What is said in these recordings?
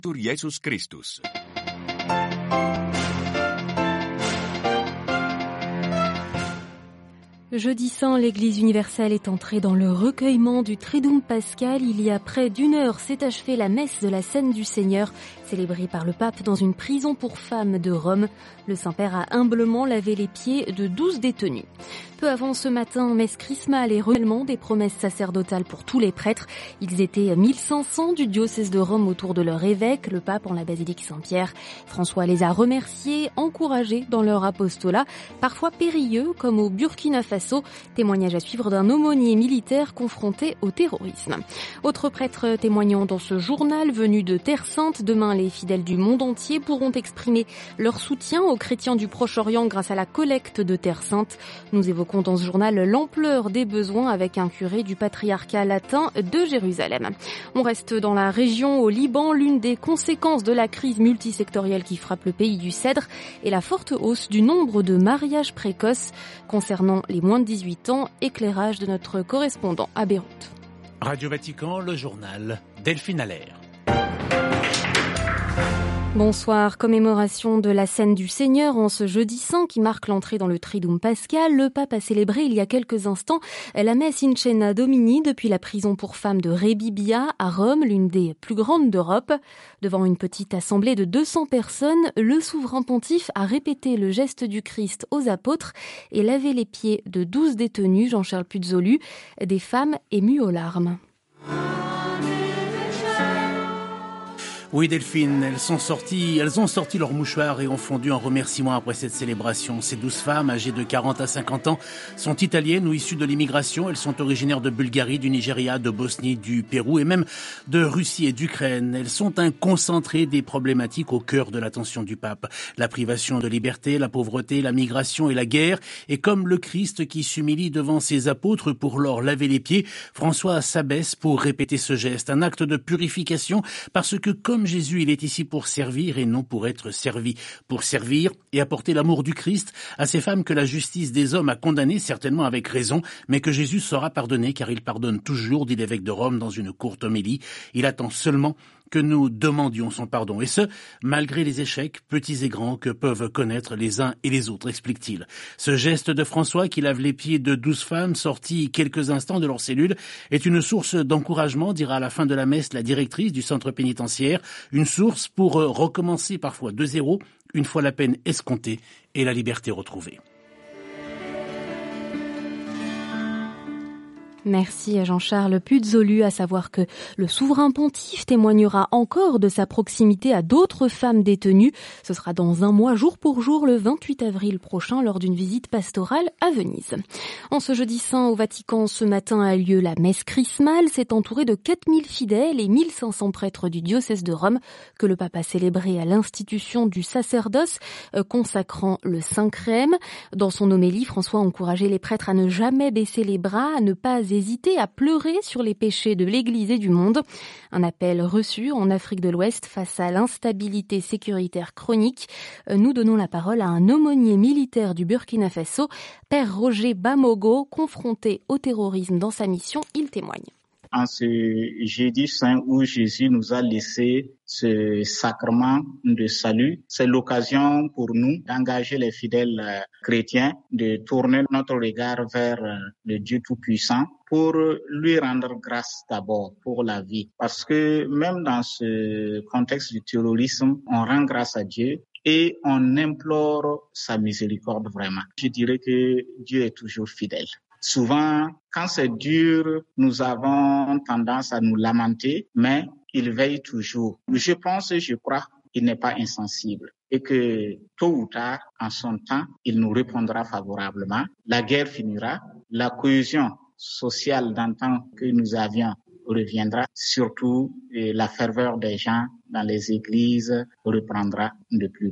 Tur Jesus Christus. Jeudi saint, l'Église universelle est entrée dans le recueillement du Triduum pascal. Il y a près d'une heure s'est achevée la messe de la Scène du Seigneur, célébrée par le pape dans une prison pour femmes de Rome. Le Saint-Père a humblement lavé les pieds de 12 détenus. Peu avant ce matin, messe chrismale et renouvellement des promesses sacerdotales pour tous les prêtres. Ils étaient 1500 du diocèse de Rome autour de leur évêque, le pape en la basilique Saint-Pierre. François les a remerciés, encouragés dans leur apostolat, parfois périlleux comme au Burkina Faso. Témoignage à suivre d'un aumônier militaire confronté au terrorisme. Autres prêtres témoignant dans ce journal venu de Terre Sainte. Demain, les fidèles du monde entier pourront exprimer leur soutien aux chrétiens du Proche-Orient grâce à la collecte de Terre Sainte. Nous évoquons dans ce journal l'ampleur des besoins avec un curé du patriarcat latin de Jérusalem. On reste dans la région, au Liban. L'une des conséquences de la crise multisectorielle qui frappe le pays du Cèdre est la forte hausse du nombre de mariages précoces. Concernant les moins de 18 ans, éclairage de notre correspondant à Beyrouth. Radio Vatican, le journal Delphine Allaire. Bonsoir. Commémoration de la Scène du Seigneur en ce jeudi saint qui marque l'entrée dans le Triduum pascal. Le pape a célébré il y a quelques instants la messe in Cena Domini depuis la prison pour femmes de Rebibbia à Rome, l'une des plus grandes d'Europe. Devant une petite assemblée de 200 personnes, le souverain pontife a répété le geste du Christ aux apôtres et lavé les pieds de 12 détenus, Jean-Charles Puzolu, des femmes émues aux larmes. Oui Delphine, elles ont sorti leurs mouchoirs et ont fondu en remerciement après cette célébration. Ces 12 femmes, âgées de 40 à 50 ans, sont italiennes ou issues de l'immigration. Elles sont originaires de Bulgarie, du Nigeria, de Bosnie, du Pérou et même de Russie et d'Ukraine. Elles sont un concentré des problématiques au cœur de l'attention du pape. La privation de liberté, la pauvreté, la migration et la guerre. Et comme le Christ qui s'humilie devant ses apôtres pour leur laver les pieds, François s'abaisse pour répéter ce geste. Un acte de purification parce que comme Jésus, il est ici pour servir et non pour être servi. Pour servir et apporter l'amour du Christ à ces femmes que la justice des hommes a condamnées, certainement avec raison, mais que Jésus saura pardonner car il pardonne toujours, dit l'évêque de Rome dans une courte homélie. Il attend seulement que nous demandions son pardon. Et ce, malgré les échecs, petits et grands, que peuvent connaître les uns et les autres, explique-t-il. Ce geste de François qui lave les pieds de 12 femmes sorties quelques instants de leur cellule est une source d'encouragement, dira à la fin de la messe la directrice du centre pénitentiaire. Une source pour recommencer parfois de zéro, une fois la peine escomptée et la liberté retrouvée. Merci à Jean-Charles Puzolu, à savoir que le souverain pontife témoignera encore de sa proximité à d'autres femmes détenues. Ce sera dans un mois, jour pour jour, le 28 avril prochain, lors d'une visite pastorale à Venise. En ce jeudi saint au Vatican, ce matin a lieu la messe chrismale. C'est entouré de 4000 fidèles et 1500 prêtres du diocèse de Rome que le pape a célébré à l'institution du sacerdoce, consacrant le Saint Crème. Dans son homélie, François a encouragé les prêtres à ne jamais baisser les bras, à ne pas hésiter à pleurer sur les péchés de l'Église et du monde. Un appel reçu en Afrique de l'Ouest face à l'instabilité sécuritaire chronique. Nous donnons la parole à un aumônier militaire du Burkina Faso, Père Roger Bamogo, confronté au terrorisme dans sa mission. Il témoigne. En ce jeudi saint où Jésus nous a laissé ce sacrement de salut, c'est l'occasion pour nous d'engager les fidèles chrétiens, de tourner notre regard vers le Dieu Tout-Puissant pour lui rendre grâce d'abord pour la vie. Parce que même dans ce contexte du terrorisme, on rend grâce à Dieu et on implore sa miséricorde vraiment. Je dirais que Dieu est toujours fidèle. Souvent, quand c'est dur, nous avons tendance à nous lamenter, mais il veille toujours. Je crois, il n'est pas insensible et que tôt ou tard, en son temps, il nous répondra favorablement. La guerre finira, la cohésion sociale d'antan que nous avions reviendra, surtout la ferveur des gens dans les églises reprendra de plus belle.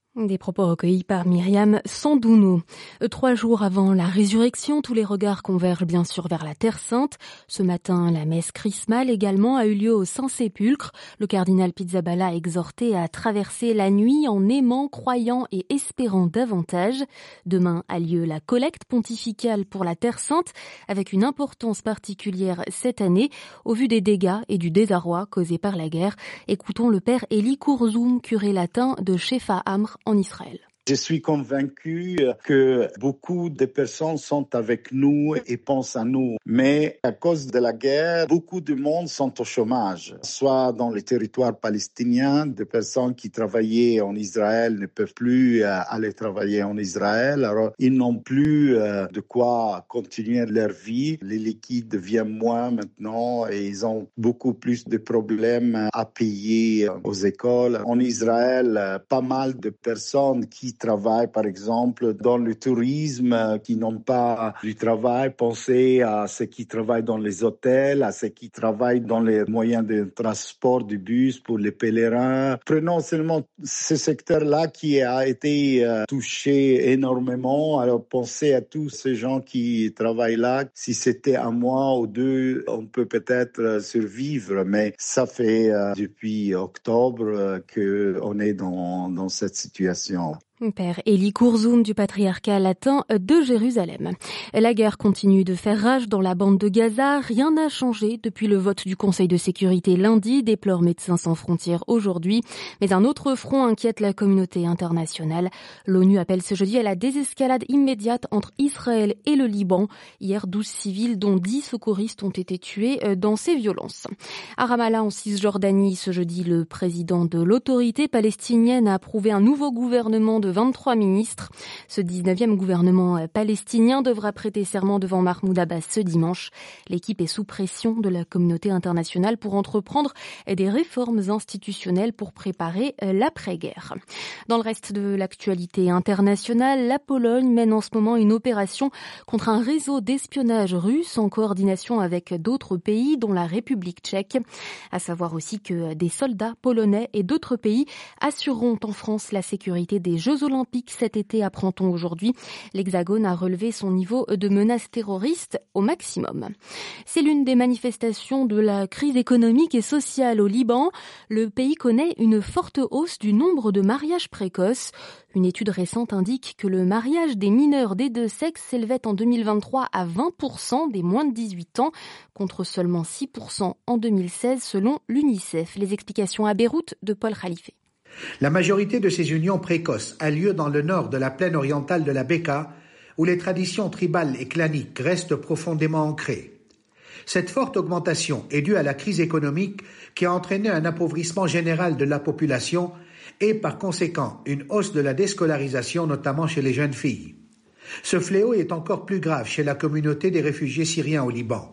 Des propos recueillis par Myriam Sandouno. 3 jours avant la résurrection, tous les regards convergent bien sûr vers la Terre Sainte. Ce matin, la messe chrismale également a eu lieu au Saint-Sépulcre. Le cardinal Pizzaballa a exhorté à traverser la nuit en aimant, croyant et espérant davantage. Demain a lieu la collecte pontificale pour la Terre Sainte, avec une importance particulière cette année, au vu des dégâts et du désarroi causés par la guerre. Écoutons le père Eli Kourzoum, curé latin de Shefa Amr en Israël. Je suis convaincu que beaucoup de personnes sont avec nous et pensent à nous. Mais à cause de la guerre, beaucoup de monde sont au chômage. Soit dans les territoires palestiniens, des personnes qui travaillaient en Israël ne peuvent plus aller travailler en Israël. Alors, ils n'ont plus de quoi continuer leur vie. Les liquides deviennent moins maintenant et ils ont beaucoup plus de problèmes à payer aux écoles. En Israël, pas mal de personnes qui travaillent, par exemple, dans le tourisme, qui n'ont pas du travail. Pensez à ceux qui travaillent dans les hôtels, à ceux qui travaillent dans les moyens de transport du bus pour les pèlerins. Prenons seulement ce secteur-là qui a été touché énormément. Alors pensez à tous ces gens qui travaillent là. Si c'était un mois ou deux, on peut peut-être survivre, mais ça fait depuis octobre qu'on est dans cette situation. Père Eli Kourzoum du patriarcat latin de Jérusalem. La guerre continue de faire rage dans la bande de Gaza. Rien n'a changé depuis le vote du Conseil de sécurité lundi, déplore Médecins sans frontières aujourd'hui. Mais un autre front inquiète la communauté internationale. L'ONU appelle ce jeudi à la désescalade immédiate entre Israël et le Liban. Hier, 12 civils, dont 10 secouristes, ont été tués dans ces violences. À Ramallah, en Cisjordanie, ce jeudi, le président de l'autorité palestinienne a approuvé un nouveau gouvernement de 23 ministres. Ce 19e gouvernement palestinien devra prêter serment devant Mahmoud Abbas ce dimanche. L'équipe est sous pression de la communauté internationale pour entreprendre des réformes institutionnelles pour préparer l'après-guerre. Dans le reste de l'actualité internationale, la Pologne mène en ce moment une opération contre un réseau d'espionnage russe en coordination avec d'autres pays, dont la République tchèque. À savoir aussi que des soldats polonais et d'autres pays assureront en France la sécurité des Jeux olympiques cet été, apprend-on aujourd'hui. L'Hexagone a relevé son niveau de menace terroriste au maximum. C'est l'une des manifestations de la crise économique et sociale au Liban. Le pays connaît une forte hausse du nombre de mariages précoces. Une étude récente indique que le mariage des mineurs des deux sexes s'élevait en 2023 à 20% des moins de 18 ans, contre seulement 6% en 2016 selon l'UNICEF. Les explications à Beyrouth de Paul Khalife. La majorité de ces unions précoces a lieu dans le nord de la plaine orientale de la Bekaa, où les traditions tribales et claniques restent profondément ancrées. Cette forte augmentation est due à la crise économique qui a entraîné un appauvrissement général de la population et par conséquent une hausse de la déscolarisation, notamment chez les jeunes filles. Ce fléau est encore plus grave chez la communauté des réfugiés syriens au Liban.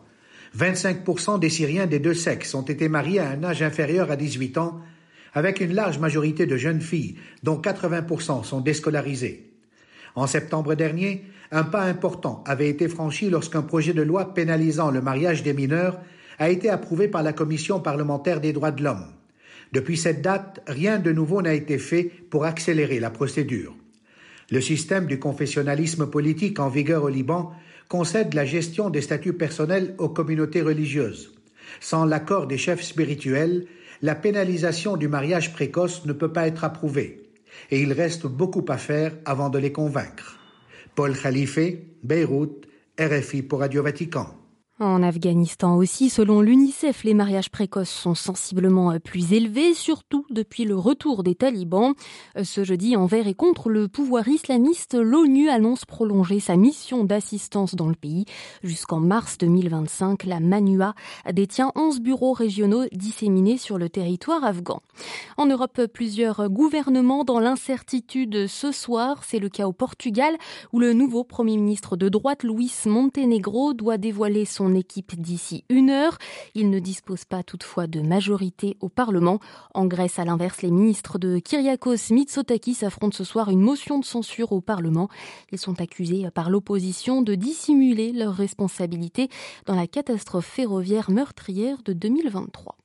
25% des Syriens des deux sexes ont été mariés à un âge inférieur à 18 ans, avec une large majorité de jeunes filles, dont 80% sont déscolarisées. En septembre dernier, un pas important avait été franchi lorsqu'un projet de loi pénalisant le mariage des mineurs a été approuvé par la Commission parlementaire des droits de l'homme. Depuis cette date, rien de nouveau n'a été fait pour accélérer la procédure. Le système du confessionnalisme politique en vigueur au Liban concède la gestion des statuts personnels aux communautés religieuses. Sans l'accord des chefs spirituels, la pénalisation du mariage précoce ne peut pas être approuvée. Et il reste beaucoup à faire avant de les convaincre. Paul Khalife, Beyrouth, RFI pour Radio Vatican. En Afghanistan aussi, selon l'UNICEF, les mariages précoces sont sensiblement plus élevés, surtout depuis le retour des talibans. Ce jeudi, envers et contre le pouvoir islamiste, l'ONU annonce prolonger sa mission d'assistance dans le pays. Jusqu'en mars 2025, la MANUA détient 11 bureaux régionaux disséminés sur le territoire afghan. En Europe, plusieurs gouvernements dans l'incertitude ce soir. C'est le cas au Portugal, où le nouveau Premier ministre de droite, Luís Montenegro, doit dévoiler son équipe d'ici 1 heure. Il ne dispose pas toutefois de majorité au Parlement. En Grèce, à l'inverse, les ministres de Kyriakos Mitsotakis affrontent ce soir une motion de censure au Parlement. Ils sont accusés par l'opposition de dissimuler leurs responsabilités dans la catastrophe ferroviaire meurtrière de 2023.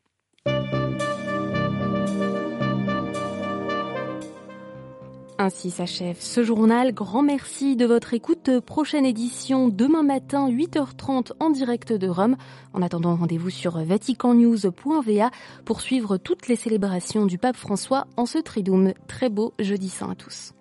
Ainsi s'achève ce journal. Grand merci de votre écoute. Prochaine édition demain matin 8h30 en direct de Rome. En attendant, rendez-vous sur vaticannews.va pour suivre toutes les célébrations du pape François en ce Triduum. Très beau jeudi saint à tous.